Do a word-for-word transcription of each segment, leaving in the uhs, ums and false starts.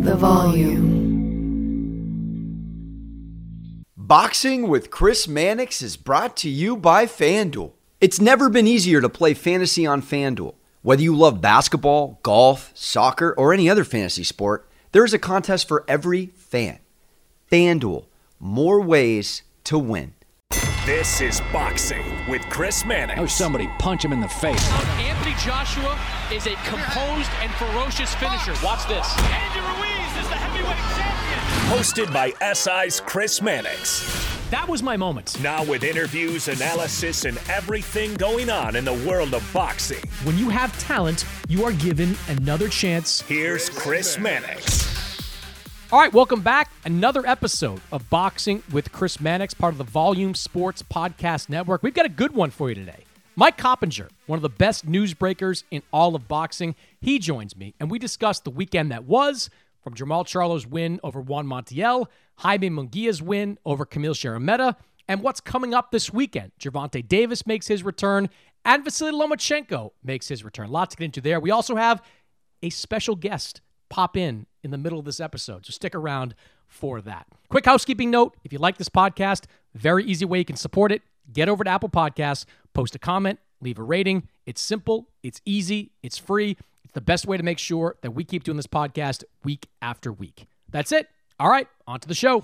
the volume. Boxing with Chris Mannix is brought to you by FanDuel. It's never been easier to play fantasy on FanDuel. Whether you love basketball, golf, soccer, or any other fantasy sport, there is a contest for every fan. FanDuel, more ways to win. This is Boxing with Chris Mannix. Oh, somebody punch him in the face. Anthony Joshua is a composed and ferocious finisher. Watch this. Andy Ruiz is the heavyweight champion. Hosted by S I's Chris Mannix. That was my moment. Now with interviews, analysis, and everything going on in the world of boxing. When you have talent, you are given another chance. Here's Chris Mannix. All right, welcome back. Another episode of Boxing with Chris Mannix, part of the Volume Sports Podcast Network. We've got a good one for you today. Mike Coppinger, one of the best newsbreakers in all of boxing, he joins me, and we discuss the weekend that was, from Jermall Charlo's win over Juan Montiel, Jaime Munguia's win over Kamil Sharameta, and what's coming up this weekend. Gervonta Davis makes his return, and Vasily Lomachenko makes his return. Lots to get into there. We also have a special guest pop in in the middle of this episode, so stick around for that. Quick housekeeping note, if you like this podcast, very easy way you can support it. Get over to Apple Podcasts, post a comment, leave a rating. It's simple, it's easy, it's free. It's the best way to make sure that we keep doing this podcast week after week. That's it. All right, on to the show.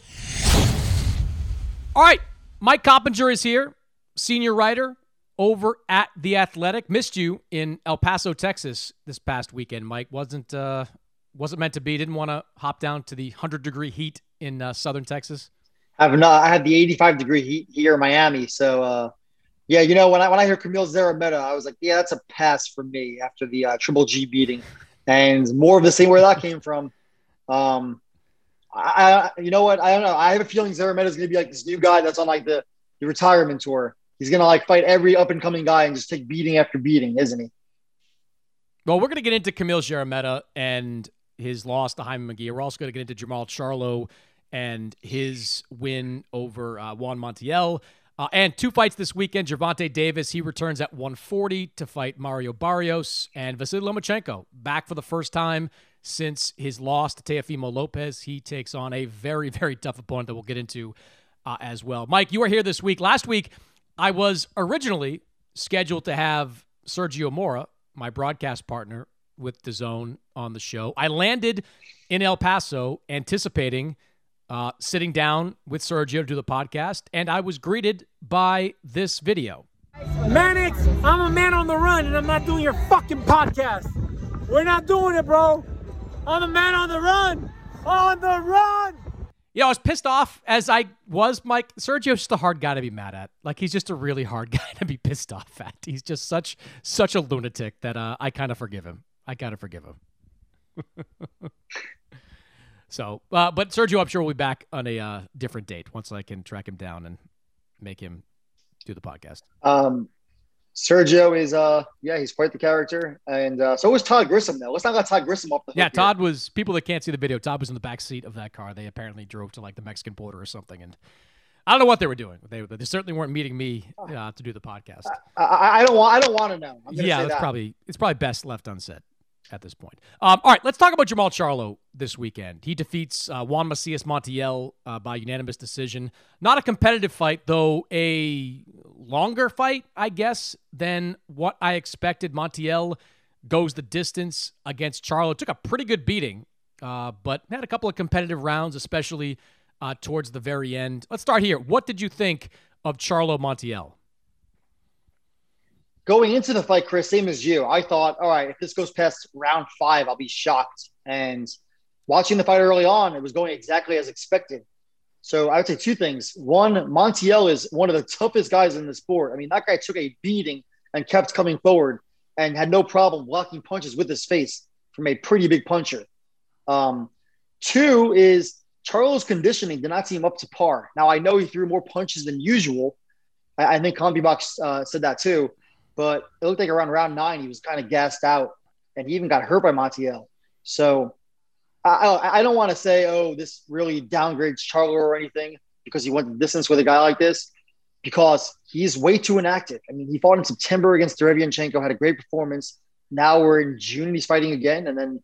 All right, Mike Coppinger is here, senior writer over at The Athletic. Missed you in El Paso, Texas this past weekend, Mike. Wasn't uh, wasn't meant to be. Didn't want to hop down to the one hundred degree heat in uh, southern Texas. I've not. I had the eighty-five degree heat here in Miami. So, uh, yeah, you know, when I when I hear Kamil Sharameta, I was like, yeah, that's a pass for me after the uh, Triple G beating, and more of the same where that came from. Um, I, I, you know what? I don't know. I have a feeling Sharameta is going to be like this new guy that's on like the, the retirement tour. He's going to like fight every up and coming guy and just take beating after beating, isn't he? Well, we're going to get into Kamil Sharameta and his loss to Jaime Munguia. We're also going to get into Jermall Charlo and his win over uh, Juan Montiel. Uh, and two fights this weekend. Gervonta Davis, he returns at one forty to fight Mario Barrios. And Vasily Lomachenko, back for the first time since his loss to Teofimo Lopez. He takes on a very, very tough opponent that we'll get into uh, as well. Mike, you were here this week. Last week, I was originally scheduled to have Sergio Mora, my broadcast partner with DAZN, on the show. I landed in El Paso anticipating uh, sitting down with Sergio to do the podcast, and I was greeted by this video. Mannix, I'm a man on the run, and I'm not doing your fucking podcast. We're not doing it, bro. I'm a man on the run. On the run. Yeah, I was pissed off as I was, Mike. Sergio's just a hard guy to be mad at. Like, he's just a really hard guy to be pissed off at. He's just such such a lunatic that uh, I kind of forgive him. I kind of forgive him. so, uh, but Sergio, I'm sure will be back on a uh, different date once I can track him down and make him do the podcast. Um, Sergio is, uh, yeah, he's quite the character. And uh, so was Todd Grissom, though. Let's not let Todd Grissom off the hook. Yeah, Todd here. was, people that can't see the video, Todd was in the back seat of that car. They apparently drove to like the Mexican border or something. And I don't know what they were doing. They they certainly weren't meeting me uh, to do the podcast. I, I, I don't want. I don't want to know. I'm yeah, say that's that. probably it's probably best left unsaid at this point. Um, all right, let's talk about Jermall Charlo this weekend. He defeats uh, Juan Macias Montiel uh, by unanimous decision. Not a competitive fight, though a longer fight, I guess, than what I expected. Montiel goes the distance against Charlo. Took a pretty good beating, uh, but had a couple of competitive rounds, especially uh, towards the very end. Let's start here. What did you think of Charlo Montiel? Going into the fight, Chris, same as you, I thought, all right, if this goes past round five, I'll be shocked. And watching the fight early on, it was going exactly as expected. So I would say two things. One, Montiel is one of the toughest guys in the sport. I mean, that guy took a beating and kept coming forward and had no problem blocking punches with his face from a pretty big puncher. Um, two is Charlo's conditioning did not seem up to par. Now, I know he threw more punches than usual. I, I think CompuBox uh, said that too. But it looked like around round nine, he was kind of gassed out, and he even got hurt by Montiel. So I, I don't want to say, oh, this really downgrades Charlo or anything because he went the distance with a guy like this, because he's way too inactive. I mean, he fought in September against Derevianchenko, had a great performance. Now we're in June, he's fighting again, and then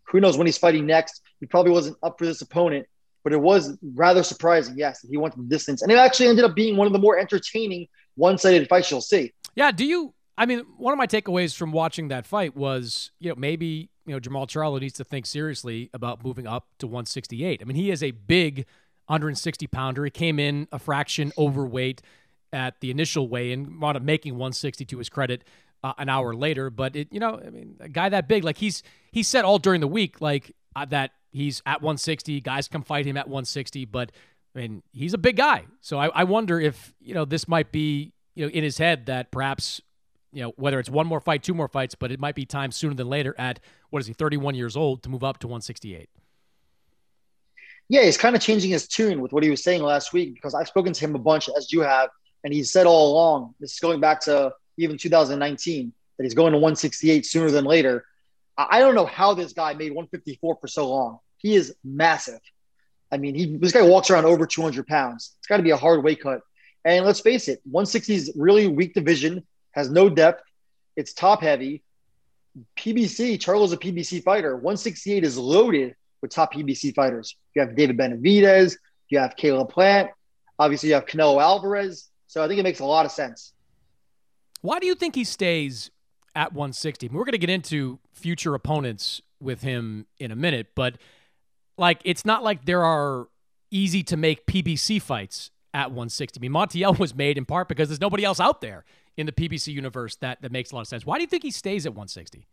Who knows when he's fighting next? He probably wasn't up for this opponent, but it was rather surprising, yes, that he went the distance. And it actually ended up being one of the more entertaining one-sided fights you'll see. Yeah, do you – I mean, one of my takeaways from watching that fight was, you know, maybe, you know, Jermall Charlo needs to think seriously about moving up to one sixty-eight. I mean, he is a big one hundred sixty pounder. He came in a fraction overweight at the initial weigh-in, wound up making one sixty to his credit uh, an hour later. But, it, you know, I mean, a guy that big, like he's he said all during the week, like uh, that he's at one sixty, guys come fight him at one sixty, but, I mean, he's a big guy. So I, I wonder if, you know, this might be, you know, in his head that perhaps, you know, whether it's one more fight, two more fights, but it might be time sooner than later at, what is he, thirty-one years old to move up to one sixty-eight. Yeah, he's kind of changing his tune with what he was saying last week, because I've spoken to him a bunch, as you have, and he said all along, this is going back to even two thousand nineteen, that he's going to one sixty-eight sooner than later. I don't know how this guy made one fifty-four for so long. He is massive. I mean, he this guy walks around over two hundred pounds. It's got to be a hard weight cut. And let's face it, one sixty is really weak division, has no depth. It's top heavy. P B C, Charlo's a P B C fighter. one sixty-eight is loaded with top P B C fighters. You have David Benavidez. You have Caleb Plant. Obviously, you have Canelo Alvarez. So I think it makes a lot of sense. Why do you think he stays at one sixty? We're going to get into future opponents with him in a minute, but like it's not like there are easy to make P B C fights at one sixty. I mean, Montiel was made in part because there's nobody else out there in the P B C universe that, that makes a lot of sense. Why do you think he stays at one sixty?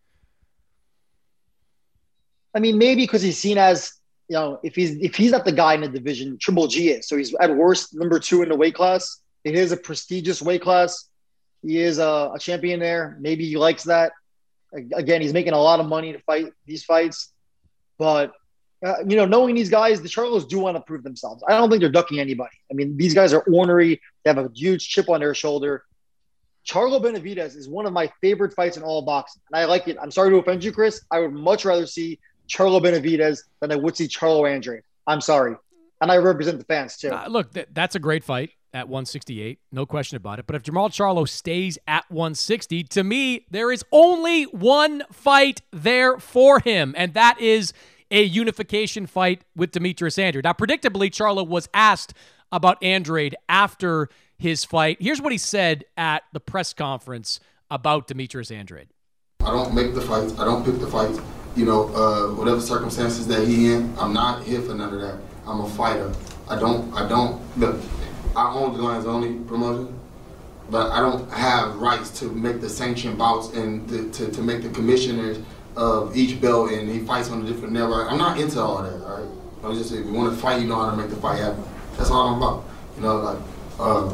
I mean, maybe because he's seen as, you know, if he's if he's not the guy in the division, Triple G is. So he's at worst number two in the weight class. It is a prestigious weight class. He is a, a champion there. Maybe he likes that. Again, he's making a lot of money to fight these fights. But, uh, you know, knowing these guys, the Charlos do want to prove themselves. I don't think they're ducking anybody. I mean, these guys are ornery. They have a huge chip on their shoulder. Charlo Benavidez is one of my favorite fights in all of boxing. And I like it. I'm sorry to offend you, Chris. I would much rather see Charlo Benavidez than I would see Charlo Andrade. I'm sorry. And I represent the fans, too. Uh, look, th- that's a great fight at one sixty-eight. No question about it. But if Jermall Charlo stays at one sixty, to me, there is only one fight there for him, and that is a unification fight with Demetrius Andrade. Now, predictably, Charlo was asked about Andrade after his fight. Here's what he said at the press conference about Demetrius Andrade. I don't make the fights. I don't pick the fights. You know, uh, whatever circumstances that he in, I'm not here for none of that. I'm a fighter. I don't, I don't, look, I own the Lions Only promotion, but I don't have rights to make the sanctioned bouts and to, to, to make the commissioners of each belt, and he fights on a different network. I'm not into all that, all right? I'm just, if you want to fight, you know how to make the fight happen. That's all I'm about. You know, like, uh,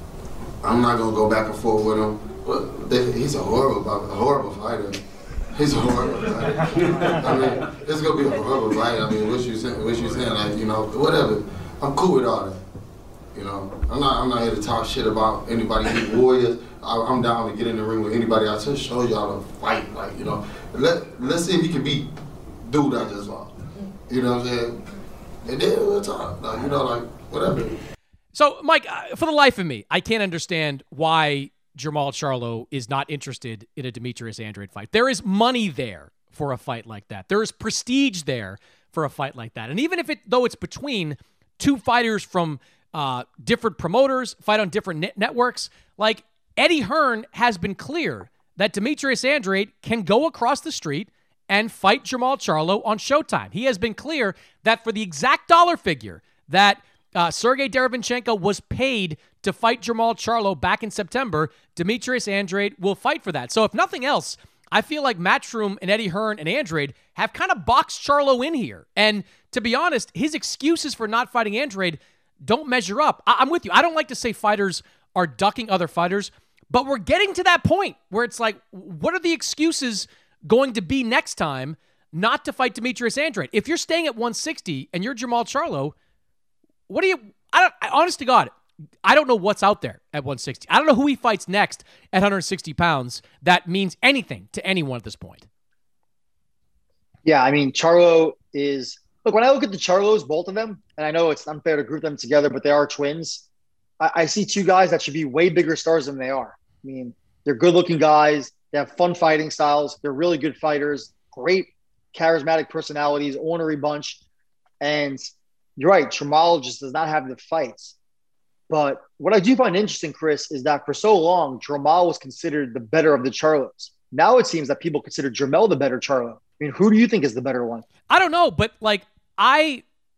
I'm not going to go back and forth with him. But they, he's a horrible, a horrible fighter. He's a horrible fighter. I mean, it's going to be a horrible fight. I mean, what you saying, what you saying, like, you know, whatever. I'm cool with all that. You know, I'm not I'm not here to talk shit about anybody who's warriors. I, I'm down to get in the ring with anybody. I just show y'all to fight, like, you know. Let let's see if he can beat dude I just fought. You know what I'm saying? And then we'll talk, like, you know, like whatever. So, Mike, uh, for the life of me, I can't understand why Jermall Charlo is not interested in a Demetrius Andrade fight. There is money there for a fight like that. There is prestige there for a fight like that. And even if it, though it's between two fighters from uh, different promoters, fight on different net- networks, like Eddie Hearn has been clear that Demetrius Andrade can go across the street and fight Jermall Charlo on Showtime. He has been clear that for the exact dollar figure that uh, Sergey Derevyanchenko was paid to fight Jermall Charlo back in September, Demetrius Andrade will fight for that. So if nothing else, I feel like Matchroom and Eddie Hearn and Andrade have kind of boxed Charlo in here. And to be honest, his excuses for not fighting Andrade don't measure up. I- I'm with you. I don't like to say fighters are ducking other fighters, but we're getting to that point where it's like, what are the excuses going to be next time not to fight Demetrius Andrade? If you're staying at one sixty and you're Jermall Charlo, what do you, I don't, honest to God, I don't know what's out there at one sixty. I don't know who he fights next at one sixty pounds that means anything to anyone at this point. Yeah, I mean, Charlo is – look, when I look at the Charlos, both of them, and I know it's unfair to group them together, but they are twins, I, I see two guys that should be way bigger stars than they are. I mean, they're good-looking guys. They have fun fighting styles. They're really good fighters, great charismatic personalities, ornery bunch. And you're right, Jamal just does not have the fights. But what I do find interesting, Chris, is that for so long, Jamal was considered the better of the Charlos. Now it seems that people consider Jermell the better Charlo. I mean, who do you think is the better one? I don't know, but like I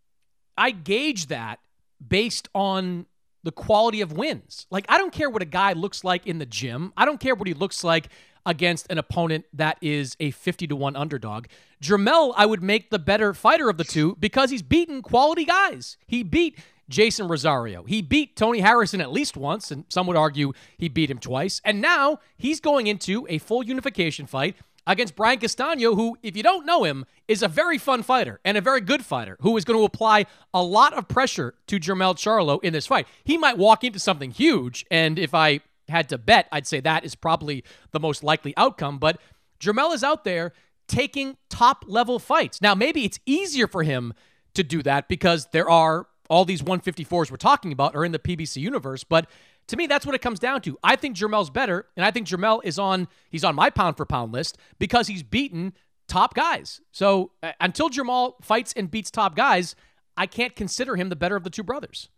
I gauge that based on the quality of wins. Like, I don't care what a guy looks like in the gym. I don't care what he looks like against an opponent that is a fifty to one underdog. Jermell, I would make the better fighter of the two because he's beaten quality guys. He beat Jason Rosario. He beat Tony Harrison at least once, and some would argue he beat him twice. And now he's going into a full unification fight against Brian Castano, who, if you don't know him, is a very fun fighter and a very good fighter who is going to apply a lot of pressure to Jermell Charlo in this fight. He might walk into something huge, and if I had to bet, I'd say that is probably the most likely outcome. But Jermell is out there taking top-level fights. Now, maybe it's easier for him to do that because there are all these one fifty-fours we're talking about are in the P B C universe, but to me, that's what it comes down to. I think Jermell's better, and I think Jermell is on, he's on my pound-for-pound list because he's beaten top guys. So uh, until Jamal fights and beats top guys, I can't consider him the better of the two brothers.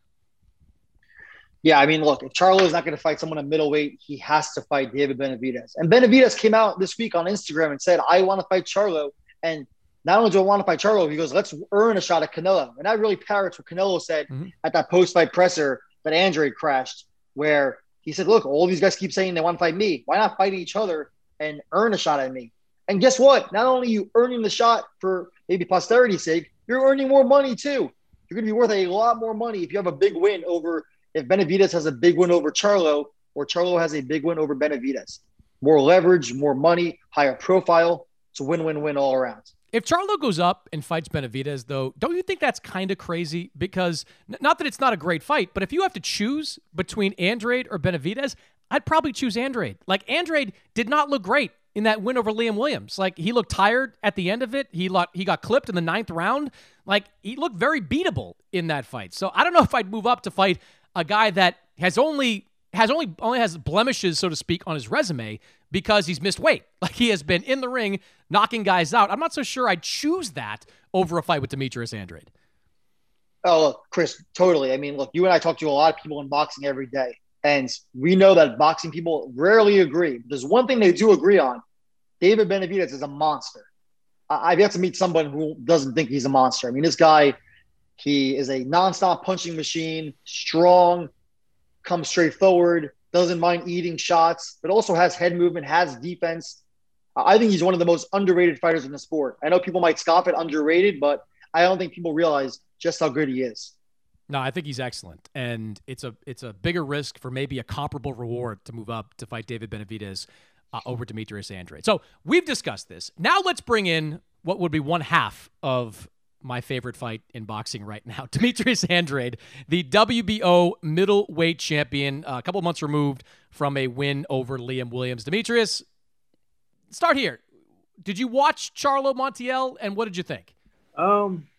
Yeah, I mean, look, if Charlo is not going to fight someone at middleweight, he has to fight David Benavidez. And Benavidez came out this week on Instagram and said, I want to fight Charlo. And not only do I want to fight Charlo, he goes, let's earn a shot at Canelo. And that really parrots what Canelo said mm-hmm. at that post-fight presser that Andre crashed, where he said, look, all these guys keep saying they want to fight me. Why not fight each other and earn a shot at me? And guess what? Not only are you earning the shot for maybe posterity's sake, you're earning more money too. You're going to be worth a lot more money if you have a big win over – if Benavidez has a big win over Charlo or Charlo has a big win over Benavidez. More leverage, more money, higher profile. It's a win-win-win all around. If Charlo goes up and fights Benavidez, though, don't you think that's kind of crazy? Because not that it's not a great fight, but if you have to choose between Andrade or Benavidez, I'd probably choose Andrade. Like, Andrade did not look great in that win over Liam Williams. Like, he looked tired at the end of it. He lot, he got clipped in the ninth round. Like, he looked very beatable in that fight. So I don't know if I'd move up to fight a guy that has only has only only has blemishes, so to speak, on his resume because he's missed weight. Like, he has been in the ring knocking guys out. I'm not so sure I'd choose that over a fight with Demetrius Andrade. Oh, look, Chris, totally. I mean, look, you and I talk to a lot of people in boxing every day, and we know that boxing people rarely agree. There's one thing they do agree on. David Benavidez is a monster. I've yet to meet someone who doesn't think he's a monster. I mean, this guy, he is a nonstop punching machine, strong, comes straight forward, doesn't mind eating shots, but also has head movement, has defense. I think he's one of the most underrated fighters in the sport. I know people might scoff at underrated, but I don't think people realize just how good he is. No, I think he's excellent, and it's a it's a bigger risk for maybe a comparable reward to move up to fight David Benavidez uh, over Demetrius Andrade. So we've discussed this. Now let's bring in what would be one half of my favorite fight in boxing right now. Demetrius Andrade, the W B O middleweight champion, uh, a couple months removed from a win over Liam Williams. Demetrius, start here. Did you watch Charlo Montiel, and what did you think? Um,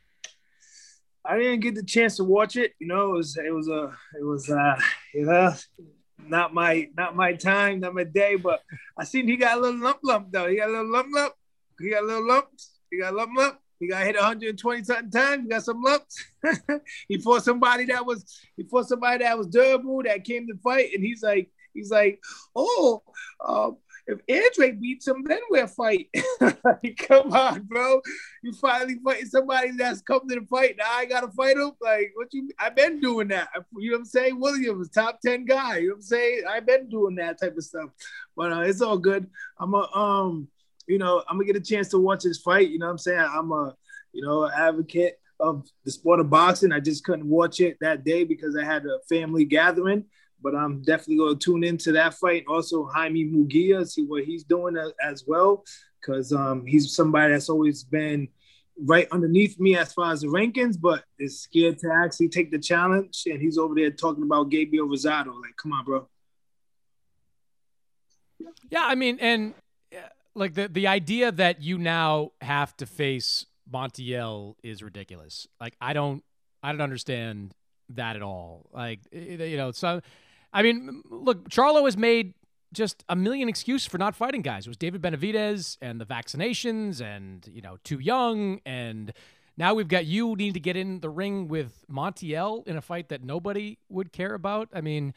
I didn't get the chance to watch it. You know, it was it was a uh, it was uh you know not my not my time, not my day. But I seen he got a little lump lump though. He got a little lump lump. He got a little lumps. He got a lump lump. He got hit one hundred twenty something times. He got some lumps. he fought somebody that was he fought somebody that was durable that came to fight, and he's like he's like, oh, um, if Andrade beats him, then we'll fight. Like, come on, bro. You finally fighting somebody that's come to the fight. Now I gotta fight him. Like, what you? I've been doing that. You know what I'm saying? Williams, top ten guy. You know what I'm saying? I've been doing that type of stuff. But uh, it's all good. I'm a um. You know, I'm going to get a chance to watch this fight. You know what I'm saying? I'm a, you know, advocate of the sport of boxing. I just couldn't watch it that day because I had a family gathering. But I'm definitely going to tune into that fight. Also, Jaime Munguia, see what he's doing as well. Because um, he's somebody that's always been right underneath me as far as the rankings, but is scared to actually take the challenge. And he's over there talking about Gabriel Rosado. Like, come on, bro. Yeah, I mean, and – like the, the idea that you now have to face Montiel is ridiculous. Like, I don't, I don't understand that at all. Like, you know, so, I mean, look, Charlo has made just a million excuses for not fighting guys. It was David Benavidez and the vaccinations and, you know, too young. And now we've got you needing to get in the ring with Montiel in a fight that nobody would care about. I mean,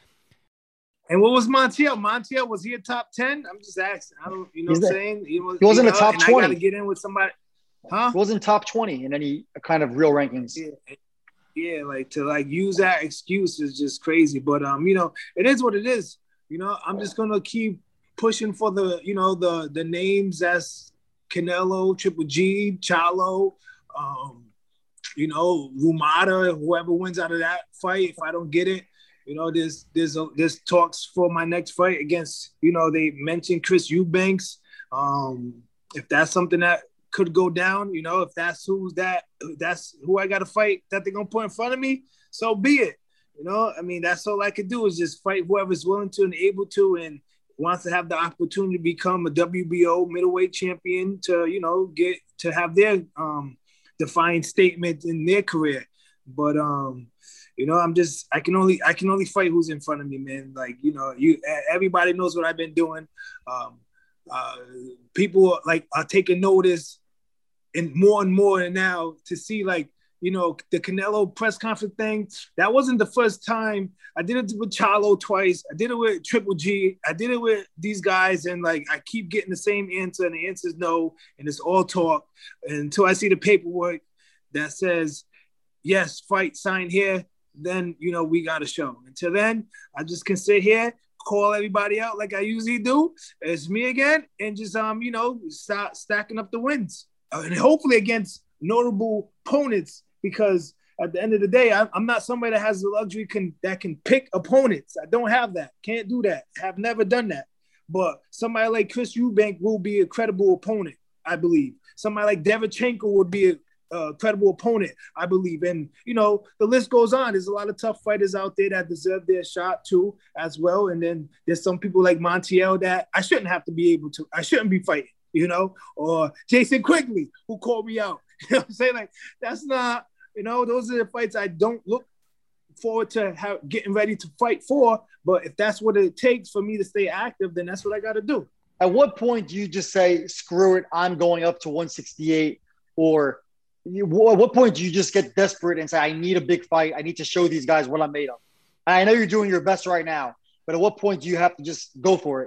and what was Montiel? Montiel, was he a top ten? I'm just asking. I don't, you know He's what I'm the, saying? He, was, he wasn't you a know, top and twenty. I got to get in with somebody. Huh? He wasn't top twenty in any kind of real rankings. Yeah. Yeah, like to like use that excuse is just crazy. But um, you know, it is what it is. You know, I'm just gonna keep pushing for the, you know, the the names as Canelo, Triple G, Charlo, um, you know, Rumata, whoever wins out of that fight. If I don't get it, you know, there's there's a, there's talks for my next fight against, you know, they mentioned Chris Eubanks. Um, if that's something that could go down, you know, if that's who's that, that's who I got to fight that they're going to put in front of me, so be it. You know, I mean, that's all I could do is just fight whoever's willing to and able to and wants to have the opportunity to become a W B O middleweight champion to, you know, get to have their um, defiant statement in their career. But, um, you know, I'm just, I can only, I can only fight who's in front of me, man. Like, you know, you, everybody knows what I've been doing. Um, uh, people like are taking notice. And more and more now to see, like, you know, the Canelo press conference thing, that wasn't the first time. I did it with Charlo twice. I did it with Triple G. I did it with these guys. And, like, I keep getting the same answer, and the answer is no. And it's all talk until I see the paperwork that says, yes, fight, sign here. Then, you know, we got a show. Until then, I just can sit here, call everybody out like I usually do. It's me again. And just, um, you know, start stacking up the wins. And hopefully against notable opponents, because at the end of the day, I'm, I'm not somebody that has the luxury can, that can pick opponents. I don't have that. Can't do that. Have never done that. But somebody like Chris Eubank will be a credible opponent, I believe. Somebody like Derevyanchenko would be a, a credible opponent, I believe. And, you know, the list goes on. There's a lot of tough fighters out there that deserve their shot too as well. And then there's some people like Montiel that I shouldn't have to be able to. I shouldn't be fighting. You know, or Jason Quigley, who called me out. You know what I'm saying? Like, that's not, you know, those are the fights I don't look forward to have, getting ready to fight for. But if that's what it takes for me to stay active, then that's what I got to do. At what point do you just say, screw it, I'm going up to one sixty-eight? Or you, at what point do you just get desperate and say, I need a big fight. I need to show these guys what I'm made of? And I know you're doing your best right now, but at what point do you have to just go for it?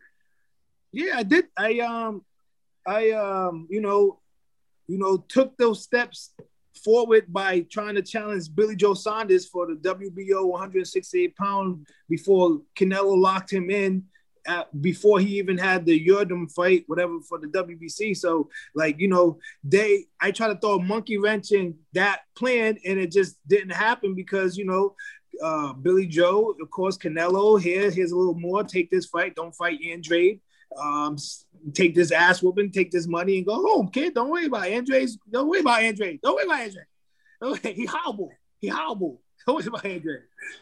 Yeah, I did. I, um, I, um, you know, you know, took those steps forward by trying to challenge Billy Joe Saunders for the W B O one sixty-eight pound before Canelo locked him in, at, before he even had the Yurdam fight, whatever, for the W B C. So, like, you know, they, I tried to throw a monkey wrench in that plan, and it just didn't happen because, you know, uh, Billy Joe, of course, Canelo, here, here's a little more, take this fight, don't fight Andrade. Um, take this ass whooping, take this money, and go home, kid. Don't worry about Andres. Don't worry about Andre. Don't worry about Andre. Don't worry. He hobble. He hobble. Don't worry about Andre.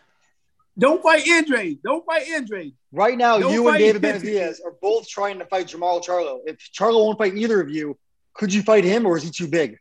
Don't fight Andre. Don't fight Andre. Right now, Don't you and David Andre. Benavidez are both trying to fight Jamal Charlo. If Charlo won't fight either of you, could you fight him, or is he too big?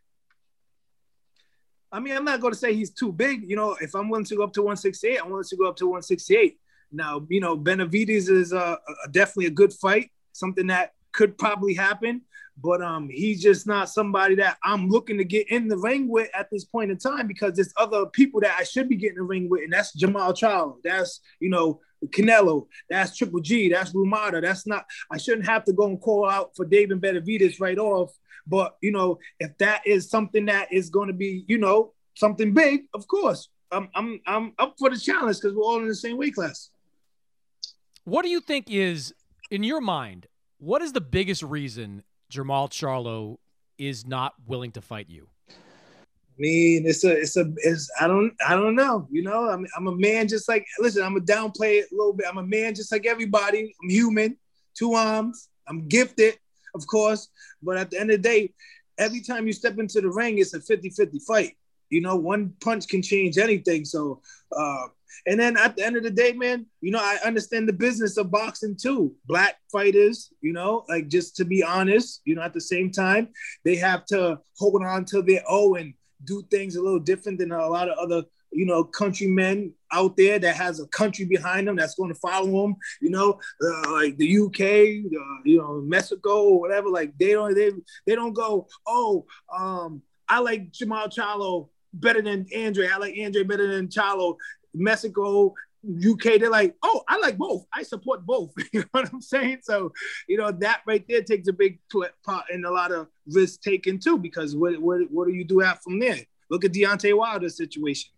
I mean, I'm not going to say he's too big. You know, if I'm willing to go up to one sixty-eight, I'm willing to go up to one sixty-eight. Now, you know, Benavidez is uh, definitely a good fight. Something that could probably happen, but um, he's just not somebody that I'm looking to get in the ring with at this point in time, because there's other people that I should be getting in the ring with, and that's Jamal Charlo. That's, you know, Canelo. That's Triple G. That's Rumata. That's not, I shouldn't have to go and call out for David Benavidez right off. But, you know, if that is something that is going to be, you know, something big, of course, I'm I'm I'm up for the challenge because we're all in the same weight class. What do you think is, in your mind, what is the biggest reason Jamal Charlo is not willing to fight you? I mean, it's a, it's a, it's, I don't, I don't know. You know, I'm, I'm a man just like, listen, I'm a downplay it a little bit. I'm a man just like everybody. I'm human, two arms. I'm gifted, of course. But at the end of the day, every time you step into the ring, it's a fifty-fifty fight. You know, one punch can change anything. So, uh, and then at the end of the day, man, you know, I understand the business of boxing too. Black fighters, you know, like, just to be honest, you know, at the same time, they have to hold on to their own and do things a little different than a lot of other you know, countrymen out there that has a country behind them that's going to follow them, you know, uh, like the U K, uh, you know, Mexico or whatever. Like they don't, they, they don't go, oh, um, I like Jamal Charlo better than Andre. I like Andre better than Charlo. Mexico, U K, they're like, oh, I like both. I support both. You know what I'm saying? So, you know, that right there takes a big part in a lot of risk taking too, because what, what, what do you do out from there? Look at Deontay Wilder's situation.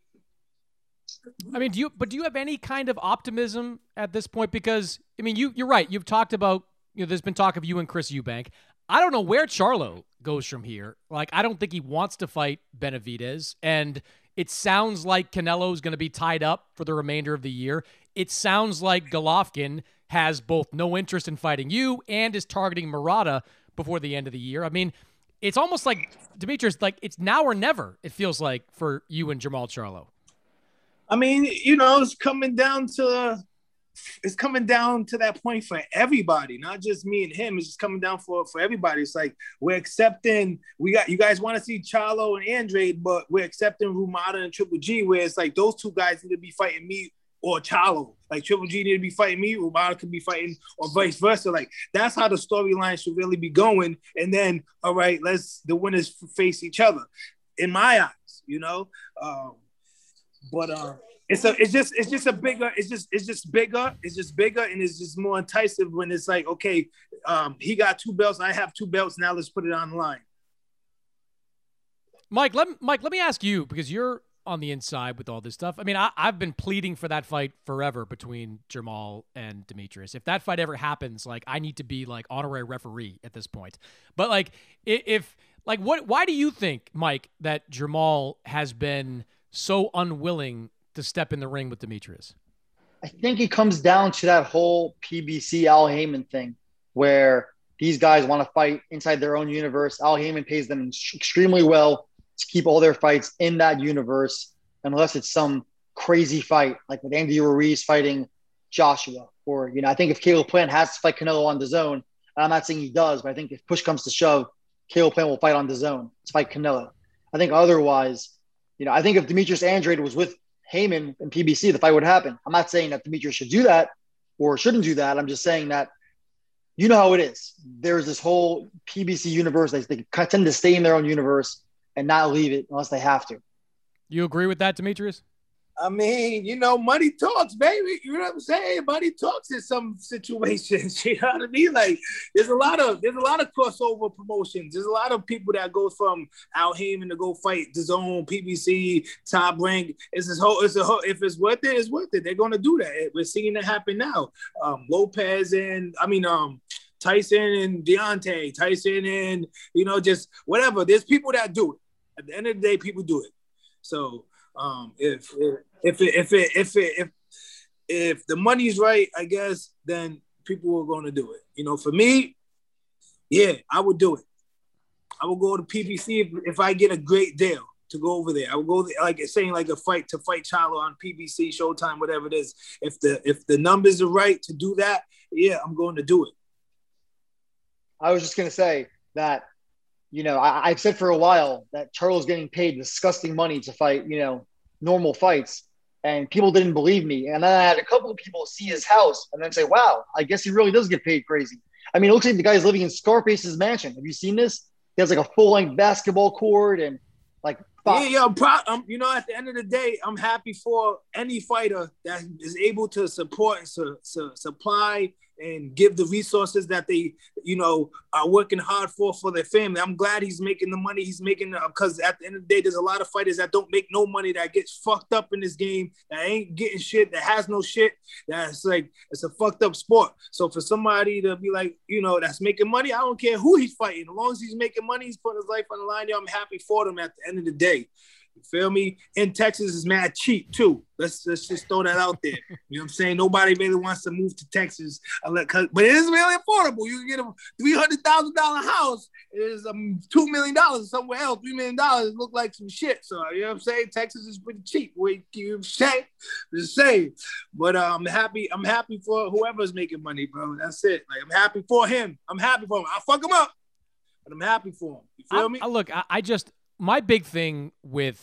I mean, do you, but do you have any kind of optimism at this point? Because, I mean, you, you're right. You've talked about, you know, there's been talk of you and Chris Eubank. I don't know where Charlo goes from here. Like, I don't think he wants to fight Benavidez. And it sounds like Canelo's going to be tied up for the remainder of the year. It sounds like Golovkin has both no interest in fighting you and is targeting Murata before the end of the year. I mean, it's almost like, Demetrius, like it's now or never, it feels like, for you and Jamal Charlo. I mean, you know, it's coming down to it's coming down to that point for everybody, not just me and him. It's just coming down for, for everybody. It's like we're accepting. We got you guys want to see Charlo and Andre, but we're accepting Rumada and Triple G, where it's like those two guys need to be fighting me or Charlo. Like Triple G need to be fighting me, Rumada could be fighting, or vice versa. Like that's how the storyline should really be going. And then, all right, let's the winners face each other. In my eyes, you know. Um, But uh, it's a, it's just, it's just a bigger, it's just, it's just bigger, it's just bigger, and it's just more enticing when it's like, okay, um, he got two belts, I have two belts, now let's put it on the line. Mike, let Mike, let me ask you, because you're on the inside with all this stuff. I mean, I, I've been pleading for that fight forever between Jamal and Demetrius. If that fight ever happens, like I need to be like honorary referee at this point. But like, if like, what? Why do you think, Mike, that Jamal has been so unwilling to step in the ring with Demetrius? I think it comes down to that whole P B C Al Heyman thing where these guys want to fight inside their own universe. Al Heyman pays them extremely well to keep all their fights in that universe, unless it's some crazy fight like with Andy Ruiz fighting Joshua. Or, you know, I think if Caleb Plant has to fight Canelo on DAZN, and I'm not saying he does, but I think if push comes to shove, Caleb Plant will fight on DAZN to fight Canelo. I think otherwise, you know, I think if Demetrius Andrade was with Heyman and P B C, the fight would happen. I'm not saying that Demetrius should do that or shouldn't do that. I'm just saying that you know how it is. There's this whole P B C universe. They, they tend to stay in their own universe and not leave it unless they have to. You agree with that, Demetrius? I mean, you know, money talks, baby. You know what I'm saying? Money talks in some situations. You know what I mean? Like, there's a lot of there's a lot of crossover promotions. There's a lot of people that go from Al Heyman to go fight DAZN, P B C, Top Rank. It's this whole. It's a whole. If it's worth it, it's worth it. They're gonna do that. We're seeing it happen now. Um, Lopez and I mean, um, Tyson and Deontay, Tyson and you know, just whatever. There's people that do it. At the end of the day, people do it. So. Um, if if it, if it, if it, if if the money's right, I guess then people are going to do it. You know, for me, yeah, I would do it. I would go to P B C if, if I get a great deal to go over there. I would go there, like saying like a fight to fight Charlo on P B C, Showtime, whatever it is. If the if the numbers are right to do that, yeah, I'm going to do it. I was just going to say that. You know, I, I've said for a while that Charlo's getting paid disgusting money to fight, you know, normal fights. And people didn't believe me. And then I had a couple of people see his house and then say, wow, I guess he really does get paid crazy. I mean, it looks like the guy's living in Scarface's mansion. Have you seen this? He has like a full-length basketball court and like five. Yeah, yeah, I'm proud. Um, you know, at the end of the day, I'm happy for any fighter that is able to support and su- su- supply and give the resources that they, you know, are working hard for for their family. I'm glad he's making the money he's making because at the end of the day, there's a lot of fighters that don't make no money that gets fucked up in this game, that ain't getting shit, that has no shit. That's like, it's a fucked up sport. So for somebody to be like, you know, that's making money, I don't care who he's fighting. As long as he's making money, he's putting his life on the line. Yo, I'm happy for them at the end of the day. You feel me? In Texas is mad cheap too. Let's let's just throw that out there. You know what I'm saying? Nobody really wants to move to Texas, unless, but it is really affordable. You can get a three hundred thousand dollar house. It is um two million dollars somewhere else. Three million dollars look like some shit. So you know what I'm saying? Texas is pretty cheap. What you say? Just say. But uh, I'm happy. I'm happy for whoever's making money, bro. That's it. Like I'm happy for him. I'm happy for him. I'll fuck him up, but I'm happy for him. You feel I, me? I, look, I, I just. My big thing with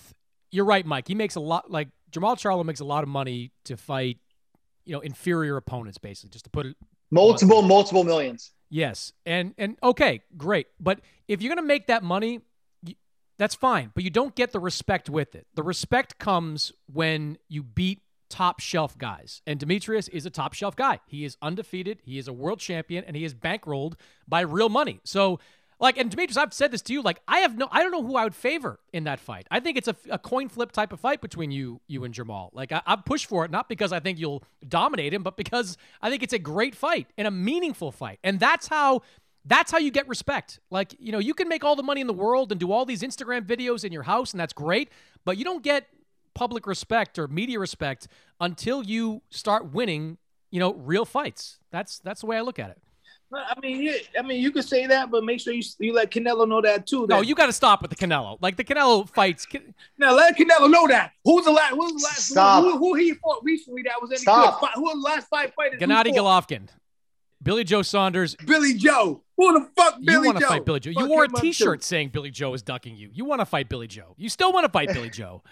you're right, Mike. He makes a lot, like Jermall Charlo makes a lot of money to fight, you know, inferior opponents, basically, just to put it. Multiple, multiple millions. Yes. And, and okay, great. But if you're going to make that money, you, that's fine. But you don't get the respect with it. The respect comes when you beat top shelf guys. And Demetrius is a top shelf guy. He is undefeated. He is a world champion, and he is bankrolled by real money. So, like, and Demetrius, I've said this to you, like, I have no, I don't know who I would favor in that fight. I think it's a, a coin flip type of fight between you, you and Jermall. Like, I, I've pushed for it, not because I think you'll dominate him, but because I think it's a great fight and a meaningful fight. And that's how, that's how you get respect. Like, you know, you can make all the money in the world and do all these Instagram videos in your house, and that's great, but you don't get public respect or media respect until you start winning, you know, real fights. That's, that's the way I look at it. I mean, yeah, I mean, you could say that, but make sure you you let Canelo know that too. That, no, you got to stop with the Canelo. Like the Canelo fights. Now let Canelo know that. Who's the last? Who's the last? Stop. Who, who he fought recently that was any Stop. good? Who was the last five fighters? Gennady Golovkin, Billy Joe Saunders, Billy Joe. Who the fuck, Billy you want to Joe? fight Billy Joe? You Fuck wore a him up, T-shirt too. saying Billy Joe is ducking you. You want to fight Billy Joe. You still want to fight Billy Joe.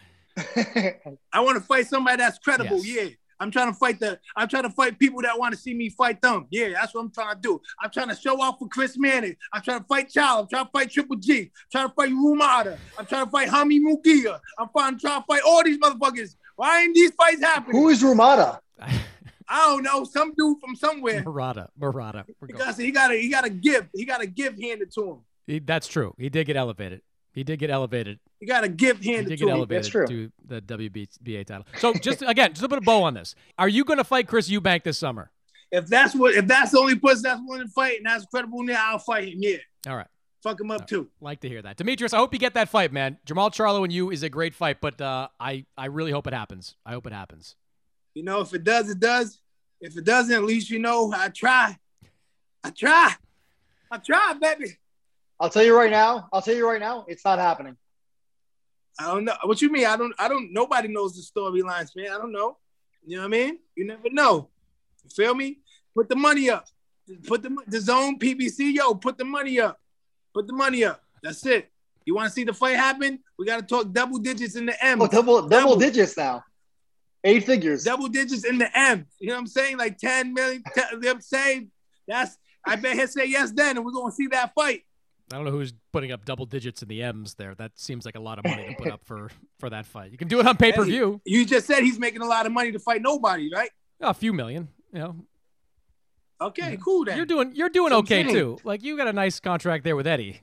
I want to fight somebody that's credible. Yes. Yeah. I'm trying to fight the. I'm trying to fight people that want to see me fight them. Yeah, that's what I'm trying to do. I'm trying to show off for Chris Mannix. I'm trying to fight Child. I'm trying to fight Triple G. I'm trying to fight Rumada. I'm trying to fight Hami Mugia. I'm trying, trying to fight all these motherfuckers. Why ain't these fights happening? Who is Rumada? I don't know. Some dude from somewhere. Murata, Murata. He got, he got a. He got a gift. He got a gift handed to him. He, that's true. He did get elevated. He did get elevated. He got a gift He handed did to get him. elevated That's true. to the W B A title. So just again, just to put a bow on this, are you going to fight Chris Eubank this summer? If that's what, if that's the only person that's willing to fight and that's credible, now I'll fight him. Yeah, All right. fuck him up too. Like to hear that. Demetrius, I hope you get that fight, man. Jermall Charlo and you is a great fight, but uh, I, I really hope it happens. I hope it happens. You know, if it does, it does. If it doesn't, at least you know I try. I try. I try, baby. I'll tell you right now. I'll tell you right now. It's not happening. I don't know. What you mean? I don't, I don't, nobody knows the storylines, man. I don't know. You know what I mean? You never know. You feel me? Put the money up. Put the, the zone P B C, yo, put the money up. Put the money up. That's it. You want to see the fight happen? We got to talk double digits in the M. Oh, double, double, Double. digits now. Eight figures. Double digits in the M. You know what I'm saying? Like ten million. ten, you know what I'm saying? That's, I bet he'll say yes then, and we're going to see that fight. I don't know who's putting up double digits in the M's there. That seems like a lot of money to put up for, for that fight. You can do it on pay-per-view. Hey, you just said he's making a lot of money to fight nobody, right? A few million, you know. Okay, Yeah. cool then. You're doing you're doing That's what I'm okay saying. too. Like you got a nice contract there with Eddie.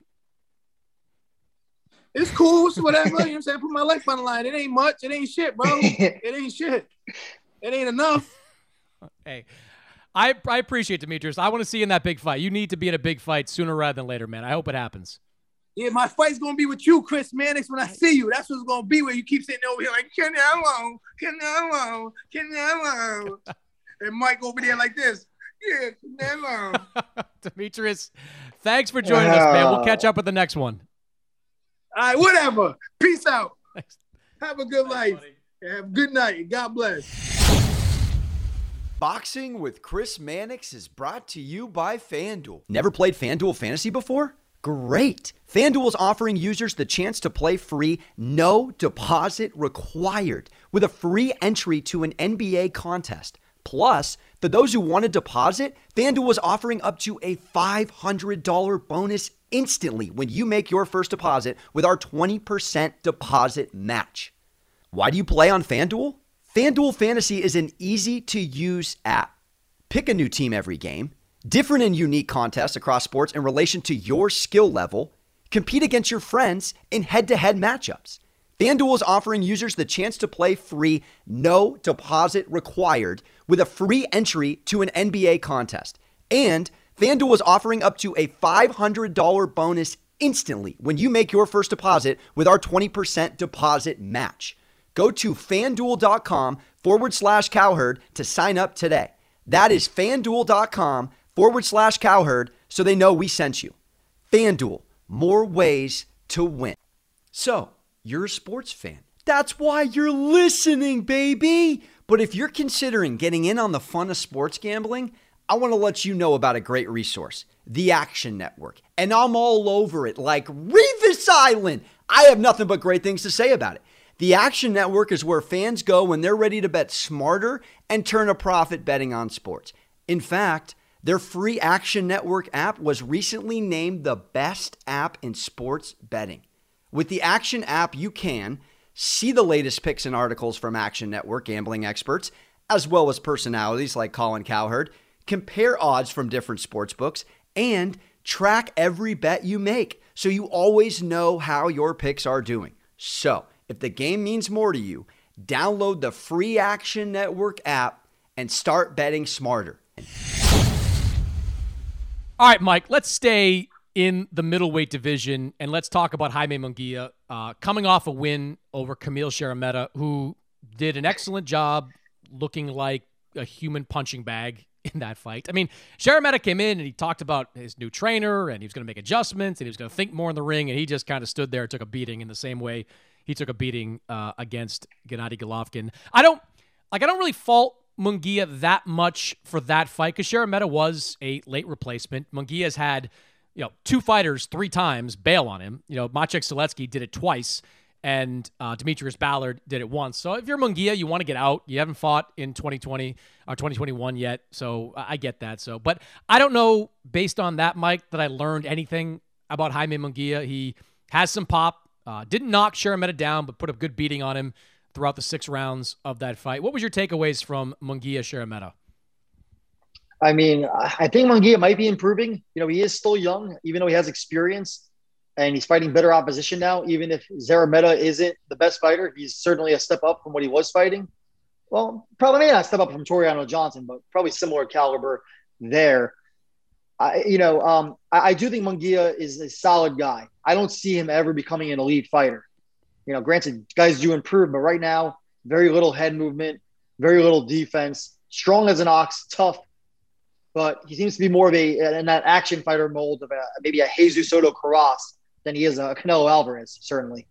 It's cool. It's whatever. You know what I'm saying? Put my life on the line. It ain't much. It ain't shit, bro. It ain't shit. It ain't enough. Hey, I I appreciate Demetrius. I want to see you in that big fight. You need to be in a big fight sooner rather than later, man. I hope it happens. Yeah, my fight's gonna be with you, Chris Mannix. When I see you, that's what's gonna be. Where you keep sitting over here like Canelo, Canelo, Canelo, and Mike over there like this. Yeah, Canelo. Demetrius, thanks for joining us, man. We'll catch up with the next one. All right, whatever. Peace out. Thanks. Have a good life. Have a good night. God bless. Boxing with Chris Mannix is brought to you by FanDuel. Never played FanDuel Fantasy before? Great! FanDuel is offering users the chance to play free, no deposit required, with a free entry to an N B A contest. Plus, for those who want to deposit, FanDuel is offering up to a five hundred dollars bonus instantly when you make your first deposit with our twenty percent deposit match. Why do you play on FanDuel? FanDuel Fantasy is an easy-to-use app. Pick a new team every game, different and unique contests across sports in relation to your skill level, compete against your friends in head-to-head matchups. FanDuel is offering users the chance to play free, no deposit required, with a free entry to an N B A contest. And FanDuel is offering up to a five hundred dollars bonus instantly when you make your first deposit with our twenty percent deposit match. Go to FanDuel.com forward slash Cowherd to sign up today. That is FanDuel.com forward slash Cowherd so they know we sent you. FanDuel, more ways to win. So, you're a sports fan. That's why you're listening, baby. But if you're considering getting in on the fun of sports gambling, I want to let you know about a great resource, the Action Network. And I'm all over it like Revis Island. I have nothing but great things to say about it. The Action Network is where fans go when they're ready to bet smarter and turn a profit betting on sports. In fact, their free Action Network app was recently named the best app in sports betting. With the Action app, you can see the latest picks and articles from Action Network gambling experts, as well as personalities like Colin Cowherd, compare odds from different sports books, and track every bet you make so you always know how your picks are doing. So, if the game means more to you, download the free Action Network app and start betting smarter. All right, Mike, let's stay in the middleweight division, and let's talk about Jaime Munguia uh, coming off a win over Kamil Sharameta, who did an excellent job looking like a human punching bag in that fight. I mean, Sharameta came in and he talked about his new trainer, and he was going to make adjustments, and he was going to think more in the ring, and he just kind of stood there and took a beating in the same way he took a beating uh, against Gennady Golovkin. I don't like. I don't really fault Munguia that much for that fight because Sharameta was a late replacement. Munguia's had, you know, two fighters three times bail on him. You know, Maciej Solecki did it twice, and uh, Demetrius Ballard did it once. So if you're Munguia, you want to get out. You haven't fought in twenty twenty or twenty twenty-one yet, so I get that. So, but I don't know, based on that, Mike, that I learned anything about Jaime Munguia. He has some pop. Uh, didn't knock Sharameta down, but put a good beating on him throughout the six rounds of that fight. What was your takeaways from Munguia Sharameta? I mean, I think Munguia might be improving. You know, he is still young, even though he has experience, and he's fighting better opposition now. Even if Sharameta isn't the best fighter, he's certainly a step up from what he was fighting. Well, probably may not step up from Toriano Johnson, but probably similar caliber there. I, you know, um, I, I do think Munguia is a solid guy. I don't see him ever becoming an elite fighter. You know, granted, guys do improve, but right now, very little head movement, very little defense, strong as an ox, tough, but he seems to be more of a, in that action fighter mold of a, maybe a Jesus Soto Carras than he is a Canelo Alvarez, certainly.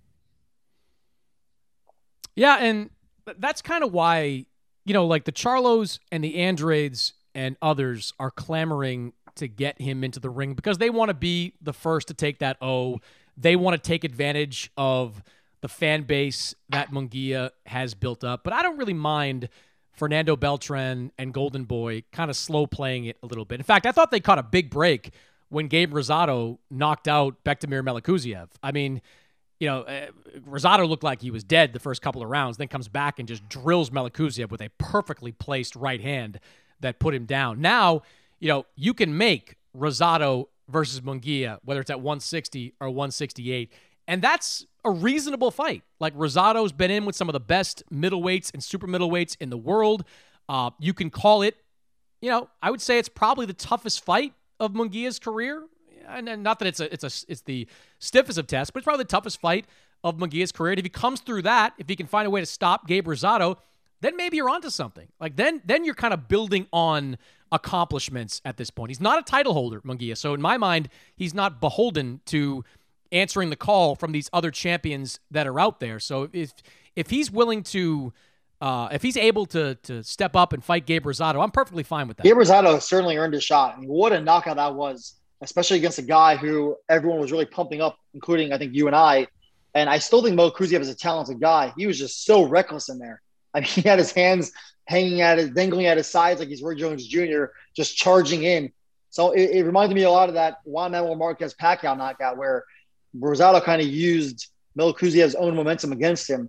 Yeah, and that's kind of why, you know, like the Charlos and the Andrades and others are clamoring to get him into the ring because they want to be the first to take that O. They want to take advantage of the fan base that Munguia has built up. But I don't really mind Fernando Beltran and Golden Boy kind of slow playing it a little bit. In fact, I thought they caught a big break when Gabe Rosado knocked out Bektemir Melikuziev. I mean, you know, uh, Rosado looked like he was dead the first couple of rounds, then comes back and just drills Melikuziev with a perfectly placed right hand that put him down. Now, you know, you can make Rosado versus Munguia, whether it's at one sixty or one sixty-eight, and that's a reasonable fight. Like, Rosado's been in with some of the best middleweights and super middleweights in the world. Uh, you can call it, you know, I would say it's probably the toughest fight of Munguia's career. And, and not that it's a, it's a, it's the stiffest of tests, but it's probably the toughest fight of Munguia's career. And if he comes through that, if he can find a way to stop Gabe Rosado, then maybe you're onto something. Like, then, then you're kind of building on accomplishments at this point. He's not a title holder, Munguia. So in my mind, he's not beholden to answering the call from these other champions that are out there. So if if he's willing to, uh, if he's able to to step up and fight Gabe Rosado, I'm perfectly fine with that. Gabe Rosado certainly earned a shot. I mean, what a knockout that was, especially against a guy who everyone was really pumping up, including, I think, you and I. And I still think Melikuziev is a talented guy. He was just so reckless in there. I mean, he had his hands hanging at his, dangling at his sides like he's Roy Jones Junior, just charging in. So it, it reminded me a lot of that Juan Manuel Marquez Pacquiao knockout where Rosado kind of used Melikuziev's own momentum against him.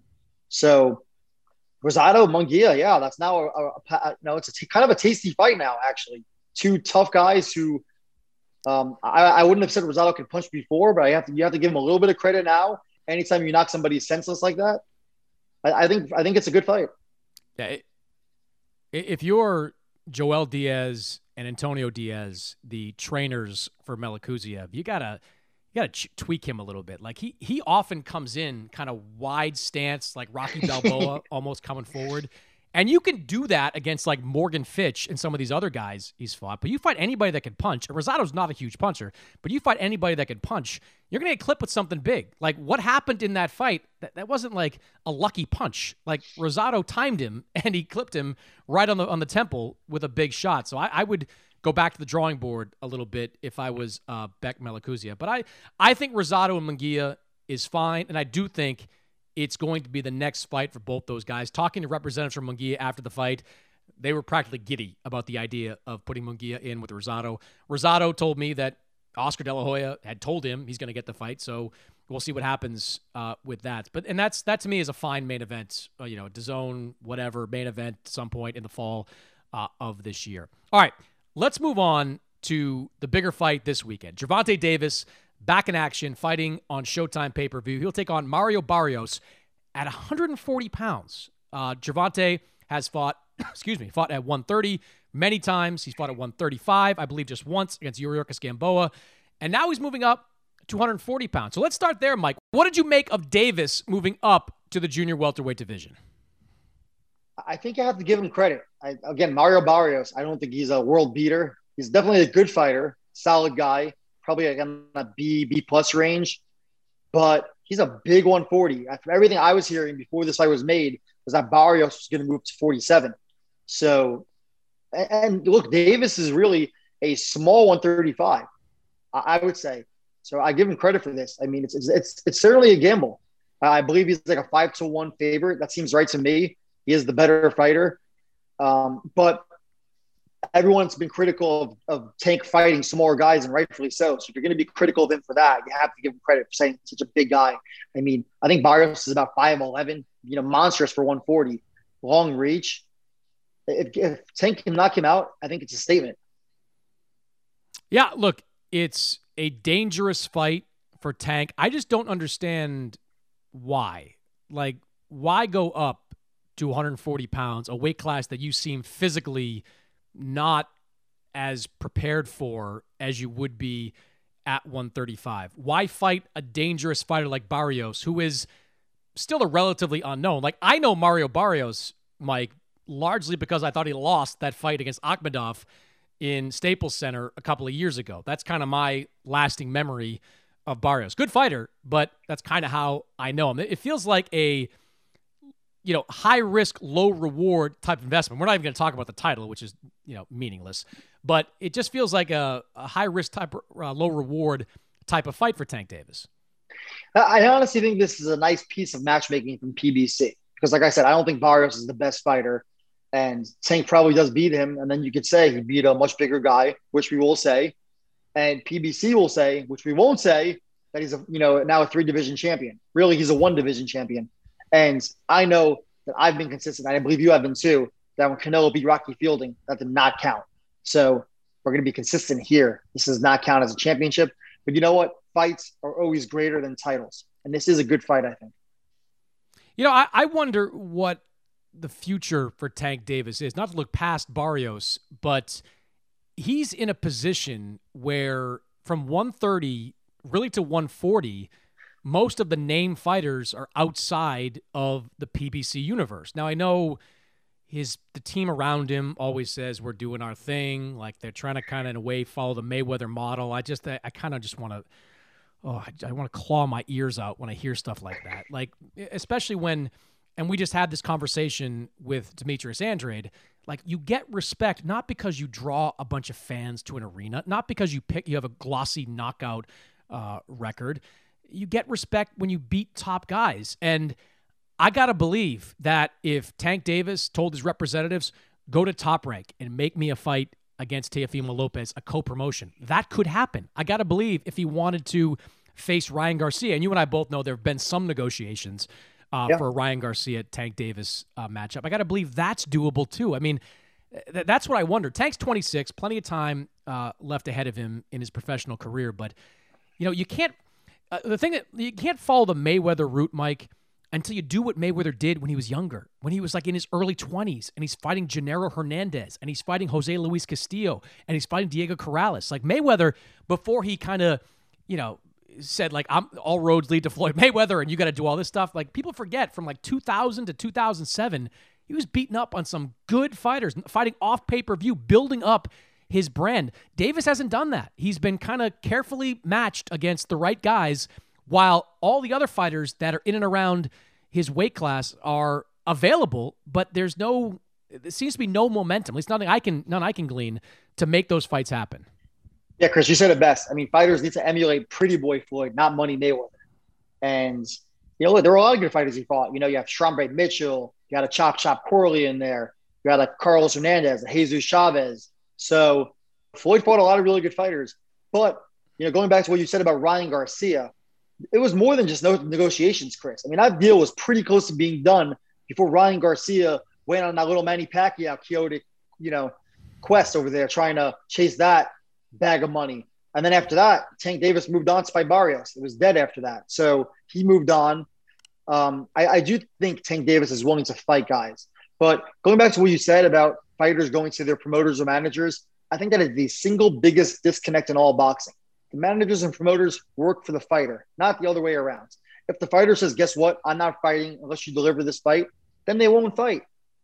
So Rosado, Munguia, yeah, that's now a, a, a you know, it's a t- kind of a tasty fight now, actually. Two tough guys who um, I, I wouldn't have said Rosado could punch before, but I have to you have to give him a little bit of credit now. Anytime you knock somebody senseless like that, I, I think I think it's a good fight. Yeah, if you're Joel Diaz and Antonio Diaz, the trainers for Melikuziev, you gotta you gotta ch- tweak him a little bit. Like he he often comes in kind of wide stance, like Rocky Balboa, almost coming forward. And you can do that against like Morgan Fitch and some of these other guys he's fought. But you fight anybody that can punch. And Rosado's not a huge puncher, but you fight anybody that can punch, you're going to get clipped with something big. Like what happened in that fight, that, that wasn't like a lucky punch. Like Rosado timed him and he clipped him right on the on the temple with a big shot. So I, I would go back to the drawing board a little bit if I was uh, Bek Melikuziev. But I, I think Rosado and Munguia is fine. And I do think it's going to be the next fight for both those guys. Talking to representatives from Munguia after the fight, they were practically giddy about the idea of putting Munguia in with Rosado. Rosado told me that Oscar De La Hoya had told him he's going to get the fight, so we'll see what happens uh, with that. But and that's that to me is a fine main event, uh, you know, DAZN, whatever, main event at some point in the fall uh, of this year. All right, let's move on to the bigger fight this weekend. Gervonta Davis back in action, fighting on Showtime pay-per-view. He'll take on Mario Barrios at one hundred forty pounds. Uh, Gervonta has fought, excuse me, fought at one thirty many times. He's fought at one thirty-five, I believe just once against Yuriorkis Gamboa. And now he's moving up to one hundred forty pounds. So let's start there, Mike. What did you make of Davis moving up to the junior welterweight division? I think I have to give him credit. I, again, Mario Barrios, I don't think he's a world beater. He's definitely a good fighter, solid guy, probably like in a B, B plus range. But he's a big one forty. After everything I was hearing before this fight was made was that Barrios was going to move to forty-seven. So, and look, Davis is really a small one thirty-five, I would say. So I give him credit for this. I mean, it's it's it's, it's certainly a gamble. I believe he's like a five to one favorite. That seems right to me. He is the better fighter. Um, but everyone's been critical of, of Tank fighting smaller guys, and rightfully so. So if you're going to be critical of him for that, you have to give him credit for saying such a big guy. I mean, I think Barrios is about five eleven, you know, monstrous for one forty, long reach. If, if Tank can knock him out, I think it's a statement. Yeah, look, it's a dangerous fight for Tank. I just don't understand why. Like, why go up to one hundred forty pounds, a weight class that you seem physically not as prepared for as you would be at one thirty-five? Why fight a dangerous fighter like Barrios, who is still a relatively unknown? Like, I know Mario Barrios, Mike, largely because I thought he lost that fight against Akhmedov in Staples Center a couple of years ago. That's kind of my lasting memory of Barrios. Good fighter, but that's kind of how I know him. It feels like a, you know, high risk, low reward type investment. We're not even going to talk about the title, which is, you know, meaningless, but it just feels like a, a high risk type, uh, low reward type of fight for Tank Davis. I honestly think this is a nice piece of matchmaking from P B C because, like I said, I don't think Barrios is the best fighter, and Tank probably does beat him. And then you could say he beat a much bigger guy, which we will say, and P B C will say, which we won't say, that he's a, you know, now a three division champion. Really, he's a one division champion. And I know that I've been consistent. I believe you have been too, that when Canelo beat Rocky Fielding, that did not count. So we're going to be consistent here. This does not count as a championship. But you know what? Fights are always greater than titles. And this is a good fight, I think. You know, I, I wonder what the future for Tank Davis is. Not to look past Barrios, but he's in a position where from one thirty really to one forty, most of the name fighters are outside of the P B C universe. Now, I know his the team around him always says we're doing our thing, like they're trying to kind of in a way follow the Mayweather model. I just I, I kind of just want to oh I, I want to claw my ears out when I hear stuff like that. Like, especially when, and we just had this conversation with Demetrius Andrade, like, you get respect not because you draw a bunch of fans to an arena, not because you pick you have a glossy knockout uh, record. You get respect when you beat top guys. And I got to believe that if Tank Davis told his representatives, go to Top Rank and make me a fight against Teofimo Lopez, a co-promotion, that could happen. I got to believe if he wanted to face Ryan Garcia, and you and I both know there have been some negotiations uh, yeah. for a Ryan Garcia Tank Davis uh, matchup. I got to believe that's doable too. I mean, th- that's what I wonder. Tank's twenty-six, plenty of time uh, left ahead of him in his professional career, but you know, you can't, Uh, the thing that you can't follow the Mayweather route, Mike, until you do what Mayweather did when he was younger, when he was like in his early twenties and he's fighting Gennaro Hernandez and he's fighting Jose Luis Castillo and he's fighting Diego Corrales. Like Mayweather, before he kind of, you know, said like, I'm all roads lead to Floyd Mayweather and you got to do all this stuff. Like, people forget from like two thousand to two thousand seven, he was beating up on some good fighters, fighting off pay-per-view, building up his brand. Davis hasn't done that. He's been kind of carefully matched against the right guys, while all the other fighters that are in and around his weight class are available, but there's no, there seems to be no momentum. At least nothing I can, none I can glean to make those fights happen. Yeah, Chris, you said it best. I mean, fighters need to emulate Pretty Boy Floyd, not Money Mayweather. And You know, there were a lot of good fighters he fought. You know, you have Shambre Mitchell, you got a Chop Chop Corley in there, you got a Carlos Hernandez, a Jesus Chavez. So Floyd fought a lot of really good fighters. But, you know, going back to what you said about Ryan Garcia, it was more than just no negotiations, Chris. I mean, that deal was pretty close to being done before Ryan Garcia went on that little Manny Pacquiao chaotic, you know, quest over there trying to chase that bag of money. And then after that, Tank Davis moved on to fight Barrios. It was dead after that. So he moved on. Um, I, I do think Tank Davis is willing to fight guys. But going back to what you said about fighters going to their promoters or managers, I think that is the single biggest disconnect in all boxing. The managers and promoters work for the fighter, not the other way around. If the fighter says, guess what, I'm not fighting unless you deliver this fight, then they won't fight.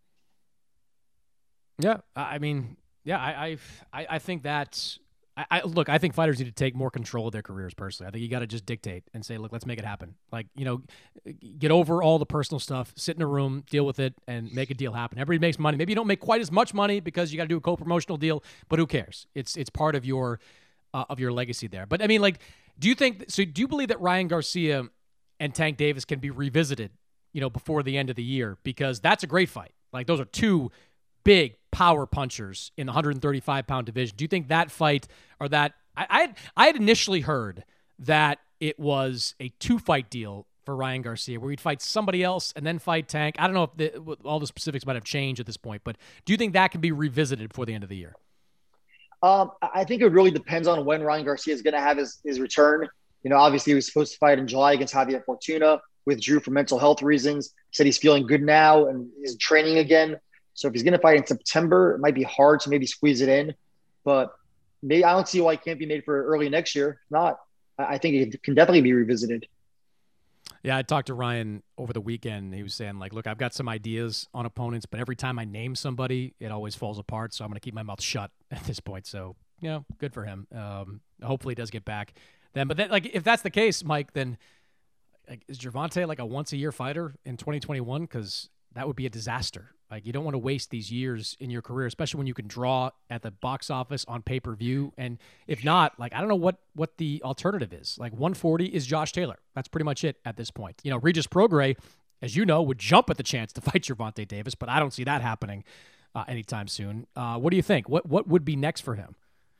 Yeah, I mean, yeah, I I, I think that's I, I look. I think fighters need to take more control of their careers. Personally, I think you got to just dictate and say, look, let's make it happen. Like, you know, get over all the personal stuff, sit in a room, deal with it, and make a deal happen. Everybody makes money. Maybe you don't make quite as much money because you got to do a co-promotional deal, but who cares? It's it's part of your uh, of your legacy there. But I mean, like, do you think so? Do you believe that Ryan Garcia and Tank Davis can be revisited, you know, before the end of the year? Because that's a great fight. Like, those are two big power punchers in the one thirty-five pound division. Do you think that fight or that I I had, I had initially heard that it was a two fight deal for Ryan Garcia where he'd fight somebody else and then fight Tank? I don't know if the, all the specifics might have changed at this point, but do you think that can be revisited before the end of the year? Um, I think it really depends on when Ryan Garcia is going to have his, his return. You know, obviously he was supposed to fight in July against Javier Fortuna, withdrew for mental health reasons, said he's feeling good now and is training again. So if he's going to fight in September, it might be hard to maybe squeeze it in. But maybe I don't see why it can't be made for early next year. If not, I think it can definitely be revisited. Yeah, I talked to Ryan over the weekend. He was saying, like, look, I've got some ideas on opponents, but every time I name somebody, it always falls apart. So I'm going to keep my mouth shut at this point. So, you know, good for him. Um, hopefully he does get back then. But then, like, if that's the case, Mike, then like, is Gervonta like a once-a-year fighter in twenty twenty-one? Because that would be a disaster. Like, you don't want to waste these years in your career, especially when you can draw at the box office on pay-per-view. And if not, like, I don't know what, what the alternative is. Like, one forty is Josh Taylor. That's pretty much it at this point. You know, Regis Prograis, as you know, would jump at the chance to fight Gervonta Davis, but I don't see that happening uh, anytime soon. Uh, what do you think? What what would be next for him?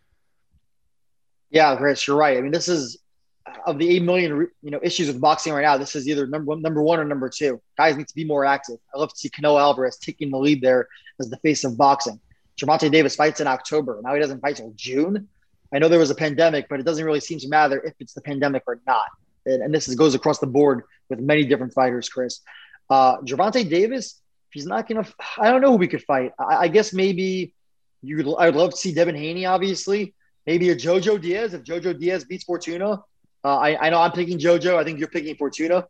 Yeah, Chris, you're right. I mean, this is of the eight million, you know, issues with boxing right now. This is either number one, number one or number two. Guys need to be more active. I love to see Canelo Alvarez taking the lead there as the face of boxing. Gervonta Davis fights in October. Now he doesn't fight till June. I know there was a pandemic, but it doesn't really seem to matter if it's the pandemic or not. And, and this is, goes across the board with many different fighters, Chris. Uh, Gervonta Davis, if he's not going to, I don't know who we could fight. I, I guess maybe you. I would love to see Devin Haney, obviously. Maybe a Jojo Diaz if Jojo Diaz beats Fortuna. Uh, I, I know I'm picking JoJo. I think you're picking Fortuna.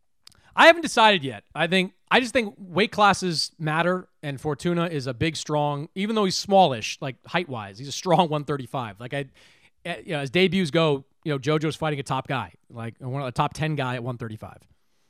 I haven't decided yet. I think I just think weight classes matter, and Fortuna is a big, strong. Even though he's smallish, like height wise, he's a strong one thirty-five. Like I, you know, as debuts go, you know, JoJo's fighting a top guy, like one of the top ten guy at one thirty-five.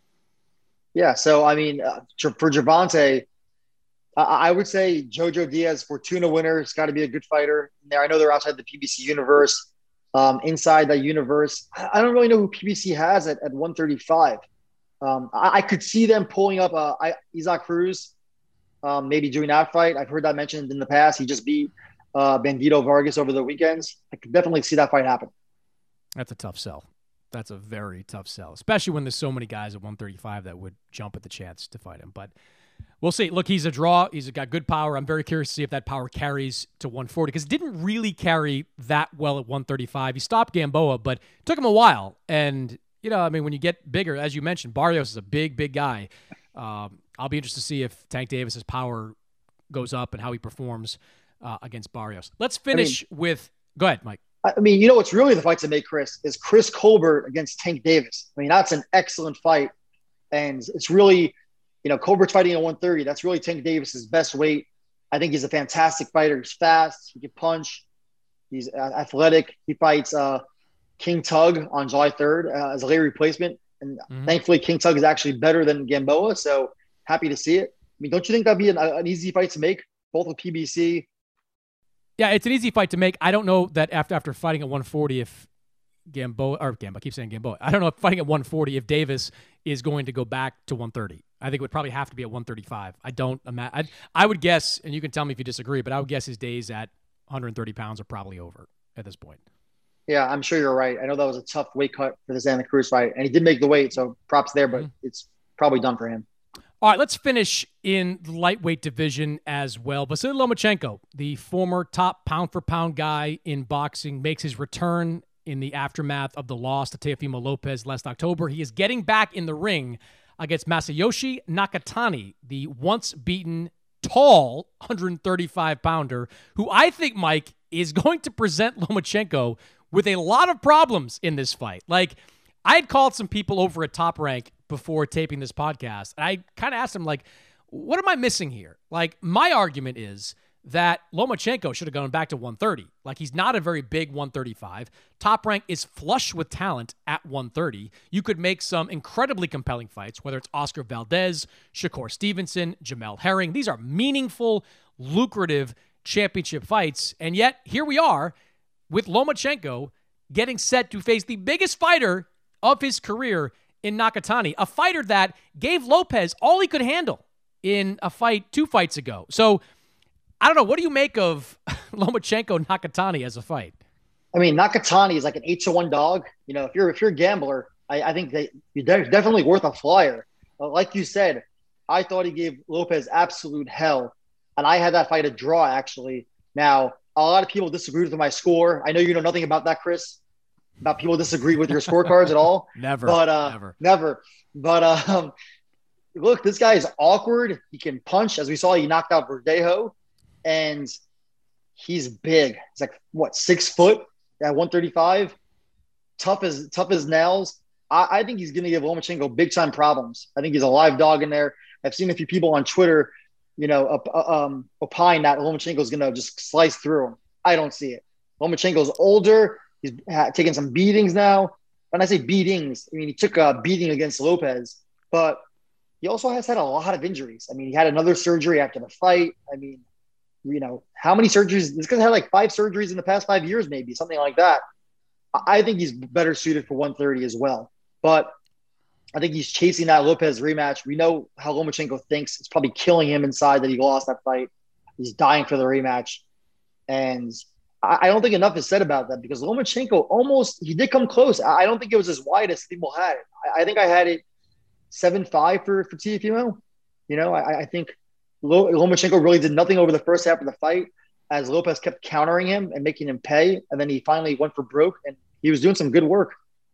Yeah. So I mean, uh, for Gervonta, uh, I would say Jojo Diaz, Fortuna winner. It's got to be a good fighter. There, I know they're outside the P B C universe. Um, inside that universe, I don't really know who P B C has at, at one thirty-five. Um, I, I could see them pulling up uh, I, Isaac Cruz, um, maybe doing that fight. I've heard that mentioned in the past. He just beat uh, Bandito Vargas over the weekends. I could definitely see that fight happen. That's a tough sell. That's a very tough sell, especially when there's so many guys at one thirty-five that would jump at the chance to fight him. But we'll see. Look, he's a draw. He's got good power. I'm very curious to see if that power carries to one forty because it didn't really carry that well at one thirty-five. He stopped Gamboa, but it took him a while. And, you know, I mean, when you get bigger, as you mentioned, Barrios is a big, big guy. Um, I'll be interested to see if Tank Davis's power goes up and how he performs uh, against Barrios. Let's finish I mean, with – go ahead, Mike. I mean, you know what's really the fight to make, Chris, is Chris Colbert against Tank Davis. I mean, that's an excellent fight. And it's really – you know, Colbert's fighting at one thirty. That's really Tank Davis's best weight. I think he's a fantastic fighter. He's fast. He can punch. He's athletic. He fights uh, King Tug on July third uh, as a late replacement. And mm-hmm. thankfully, King Tug is actually better than Gamboa. So happy to see it. I mean, don't you think that'd be an, an easy fight to make, both with P B C? Yeah, it's an easy fight to make. I don't know that after after fighting at one forty, if Gamboa, or Gamboa, I keep saying Gamboa. I don't know if fighting at one forty, if Davis is going to go back to one thirty. I think it would probably have to be at one thirty-five. I don't imagine. I would guess, and you can tell me if you disagree, but I would guess his days at one thirty pounds are probably over at this point. Yeah, I'm sure you're right. I know that was a tough weight cut for the Santa Cruz fight, and he did make the weight, so props there, but mm-hmm. it's probably done for him. All right, let's finish in the lightweight division as well. Vasily Lomachenko, the former top pound-for-pound guy in boxing, makes his return in the aftermath of the loss to Teofimo Lopez last October. He is getting back in the ring against Masayoshi Nakatani, the once-beaten, tall one thirty-five pounder, who I think, Mike, is going to present Lomachenko with a lot of problems in this fight. Like, I had called some people over at Top Rank before taping this podcast, and I kind of asked them, like, what am I missing here? Like, my argument is that Lomachenko should have gone back to one thirty. Like, he's not a very big one thirty-five. Top Rank is flush with talent at one thirty. You could make some incredibly compelling fights, whether it's Oscar Valdez, Shakur Stevenson, Jamel Herring. These are meaningful, lucrative championship fights, and yet here we are with Lomachenko getting set to face the biggest fighter of his career in Nakatani, a fighter that gave Lopez all he could handle in a fight two fights ago. So, I don't know. What do you make of Lomachenko-Nakatani as a fight? I mean, Nakatani is like an eight to one dog. You know, if you're if you're a gambler, I, I think that you're de- definitely worth a flyer. But like you said, I thought he gave Lopez absolute hell, and I had that fight a draw, actually. Now, a lot of people disagreed with my score. I know you know nothing about that, Chris, about people disagree with your scorecards at all. Never, but, uh, never. Never. But, um, look, this guy is awkward. He can punch. As we saw, he knocked out Verdejo, and he's big. He's like, what, six foot at one thirty-five? Tough as tough as nails. I, I think he's going to give Lomachenko big-time problems. I think he's a live dog in there. I've seen a few people on Twitter – you know, uh, um, opine that Lomachenko is going to just slice through him. I don't see it. Lomachenko's older. He's ha- taking some beatings now. When I say beatings, I mean, he took a beating against Lopez, but he also has had a lot of injuries. I mean, he had another surgery after the fight. I mean, you know, how many surgeries? This guy's had like five surgeries in the past five years, maybe, something like that. I think he's better suited for one thirty as well. But I think he's chasing that Lopez rematch. We know how Lomachenko thinks. It's probably killing him inside that he lost that fight. He's dying for the rematch. And I, I don't think enough is said about that because Lomachenko almost – he did come close. I, I don't think it was as wide as people had it. I, I think I had it seven five for, for Teofimo. You know, I, I think Lomachenko really did nothing over the first half of the fight as Lopez kept countering him and making him pay. And then he finally went for broke, and he was doing some good work.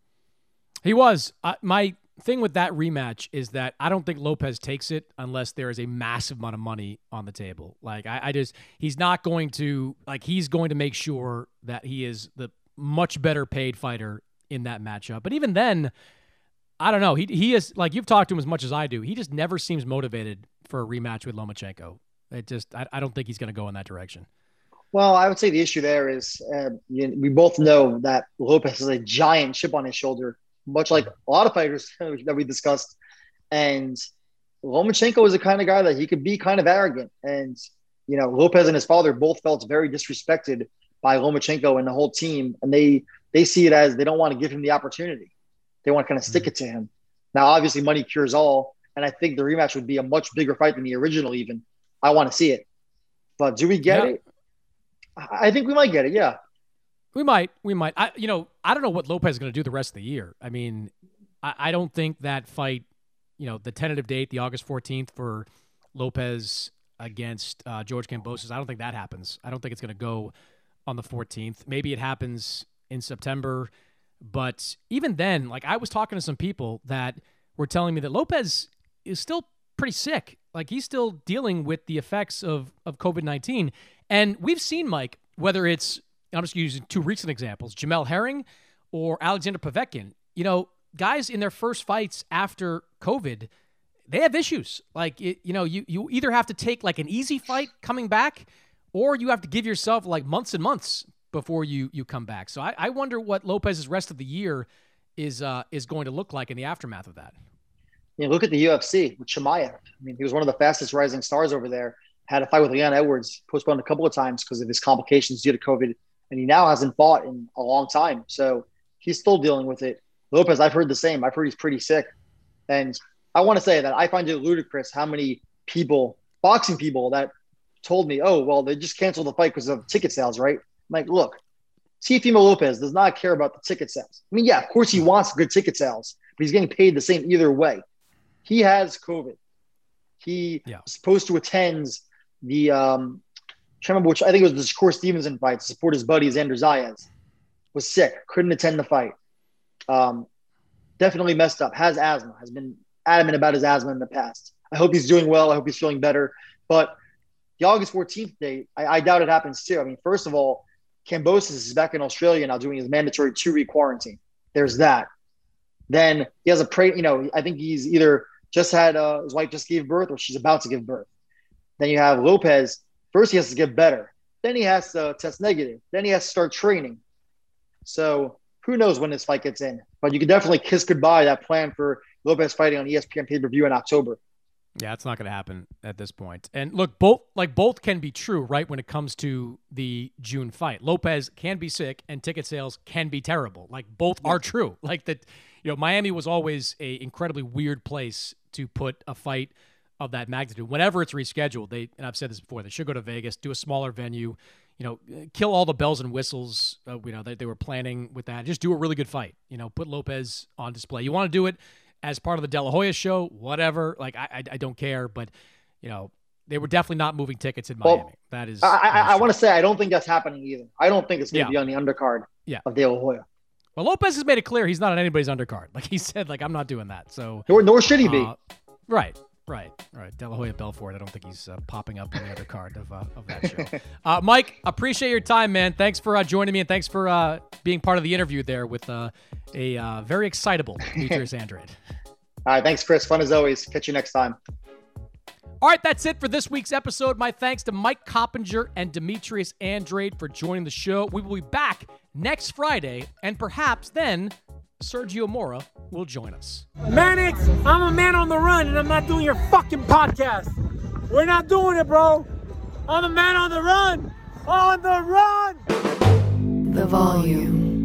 He was. Uh, my – thing with that rematch is that I don't think Lopez takes it unless there is a massive amount of money on the table. Like I, I just, he's not going to, like he's going to make sure that he is the much better paid fighter in that matchup. But even then, I don't know. He he is, like you've talked to him as much as I do. He just never seems motivated for a rematch with Lomachenko. It just, I, I don't think he's going to go in that direction. Well, I would say the issue there is uh, you, we both know that Lopez has a giant chip on his shoulder, much like a lot of fighters that we discussed. And Lomachenko is the kind of guy that he could be kind of arrogant. And, you know, Lopez and his father both felt very disrespected by Lomachenko and the whole team. And they, they see it as they don't want to give him the opportunity. They want to kind of stick it to him. Now, obviously, money cures all. And I think the rematch would be a much bigger fight than the original even. I want to see it. But do we get yeah. it? I think we might get it, yeah. We might. We might. I, you know, I don't know what Lopez is going to do the rest of the year. I mean, I, I don't think that fight, you know, the tentative date, the August fourteenth for Lopez against uh, George Kambosos, I don't think that happens. I don't think it's going to go on the fourteenth. Maybe it happens in September. But even then, like I was talking to some people that were telling me that Lopez is still pretty sick. Like he's still dealing with the effects of, of COVID nineteen. And we've seen, Mike, whether it's, I'm just using two recent examples, Jamel Herring or Alexander Povetkin, you know, guys in their first fights after COVID, they have issues. Like, it, you know, you, you either have to take like an easy fight coming back or you have to give yourself like months and months before you, you come back. So I, I wonder what Lopez's rest of the year is uh, is going to look like in the aftermath of that. You know, look at the U F C with Chimaev. I mean, he was one of the fastest rising stars over there. Had a fight with Leon Edwards, postponed a couple of times because of his complications due to COVID, and he now hasn't fought in a long time. So He's still dealing with it. Lopez, I've heard the same. I've heard he's pretty sick. And I want to say that I find it ludicrous how many people, boxing people, that told me, oh, well, they just canceled the fight because of ticket sales, right? I'm like, look, Teofimo Lopez does not care about the ticket sales. I mean, yeah, of course he wants good ticket sales, but he's getting paid the same either way. He has COVID. He yeah. was supposed to attend the um, – I can't remember which – I think it was the Shakur Stevenson fight to support his buddy Xander Zayas. Was sick, couldn't attend the fight. Um, definitely messed up, has asthma, has been adamant about his asthma in the past. I hope he's doing well. I hope he's feeling better. But the August fourteenth date, I, I doubt it happens too. I mean, first of all, Kambosos is back in Australia now doing his mandatory two-week quarantine. There's that. Then he has a pre, you know, I think he's either just had uh, his wife just gave birth or she's about to give birth. Then you have Lopez. First, he has to get better. Then he has to test negative. Then he has to start training. So who knows when this fight gets in? But you can definitely kiss goodbye that plan for Lopez fighting on E S P N pay-per-view in October. Yeah, it's not going to happen at this point. And look, both like both can be true, right? When it comes to the June fight, Lopez can be sick, and ticket sales can be terrible. Like both are true. Like that, you know, Miami was always a incredibly weird place to put a fight of that magnitude. Whenever it's rescheduled, they and I've said this before, they should go to Vegas, do a smaller venue. You know, kill all the bells and whistles, uh, you know, that they were planning with that. Just do a really good fight. You know, put Lopez on display. You want to do it as part of the De La Hoya show, whatever. Like, I I, I don't care. But, you know, they were definitely not moving tickets in Miami. Well, that is. I, I, I want to say I don't think that's happening either. I don't think it's going to yeah. be on the undercard yeah. of De La Hoya. Well, Lopez has made it clear he's not on anybody's undercard. Like he said, like, I'm not doing that. So Nor, nor should he be. Uh, right. Right, right. De La Hoya Belfort, I don't think he's uh, popping up in the other card of uh, of that show. Uh, Mike, appreciate your time, man. Thanks for uh, joining me, and thanks for uh, being part of the interview there with uh, a uh, very excitable Demetrius Andrade. All right, thanks, Chris. Fun as always. Catch you next time. All right, that's it for this week's episode. My thanks to Mike Coppinger and Demetrius Andrade for joining the show. We will be back next Friday, and perhaps then Sergio Mora will join us. Mannix, I'm a man on the run, and I'm not doing your fucking podcast. We're not doing it, bro. I'm a man on the run. On the run. The Volume.